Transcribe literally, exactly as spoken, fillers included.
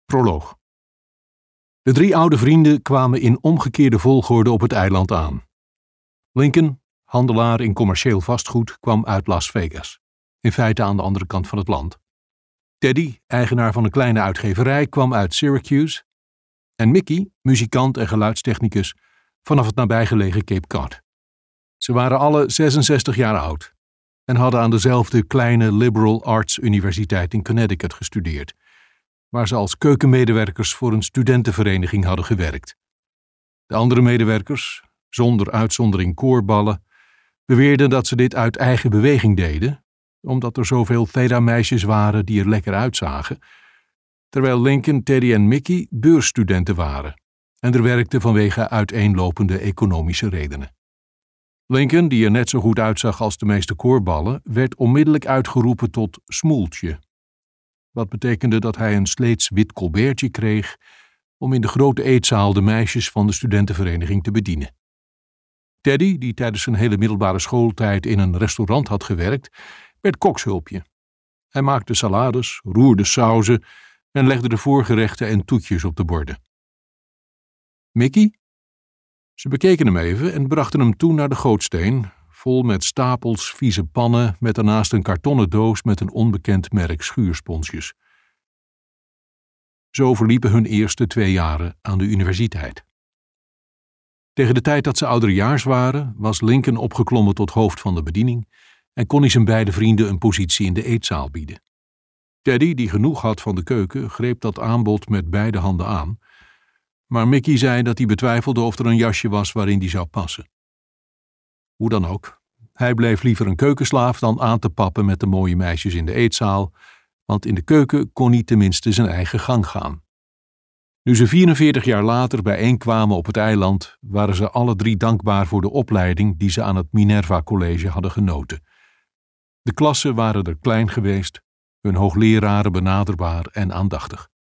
Proloog. De drie oude vrienden kwamen in omgekeerde volgorde op het eiland aan. Lincoln, handelaar in commercieel vastgoed, kwam uit Las Vegas, in feite aan de andere kant van het land. Teddy, eigenaar van een kleine uitgeverij, kwam uit Syracuse. En Mickey, muzikant en geluidstechnicus, vanaf het nabijgelegen Cape Cod. Ze waren alle zesenzestig jaar oud en hadden aan dezelfde kleine liberal arts universiteit in Connecticut gestudeerd, waar ze als keukenmedewerkers voor een studentenvereniging hadden gewerkt. De andere medewerkers, zonder uitzondering koorballen, beweerden dat ze dit uit eigen beweging deden, omdat er zoveel theta-meisjes waren die er lekker uitzagen, terwijl Lincoln, Teddy en Mickey beursstudenten waren en er werkten vanwege uiteenlopende economische redenen. Lincoln, die er net zo goed uitzag als de meeste koorballen, werd onmiddellijk uitgeroepen tot smoeltje, wat betekende dat hij een sleets wit colbertje kreeg om in de grote eetzaal de meisjes van de studentenvereniging te bedienen. Teddy, die tijdens zijn hele middelbare schooltijd in een restaurant had gewerkt, werd kokshulpje. Hij maakte salades, roerde sauzen en legde de voorgerechten en toetjes op de borden. Mickey? Ze bekeken hem even en brachten hem toe naar de gootsteen, vol met stapels vieze pannen met daarnaast een kartonnen doos met een onbekend merk schuursponsjes. Zo verliepen hun eerste twee jaren aan de universiteit. Tegen de tijd dat ze ouderejaars waren, was Lincoln opgeklommen tot hoofd van de bediening en kon hij zijn beide vrienden een positie in de eetzaal bieden. Teddy, die genoeg had van de keuken, greep dat aanbod met beide handen aan, maar Mickey zei dat hij betwijfelde of er een jasje was waarin die zou passen. Hoe dan ook, hij bleef liever een keukenslaaf dan aan te pappen met de mooie meisjes in de eetzaal, want in de keuken kon hij tenminste zijn eigen gang gaan. Nu ze vierenveertig jaar later bijeenkwamen op het eiland, waren ze alle drie dankbaar voor de opleiding die ze aan het Minerva College hadden genoten. De klassen waren er klein geweest, hun hoogleraren benaderbaar en aandachtig.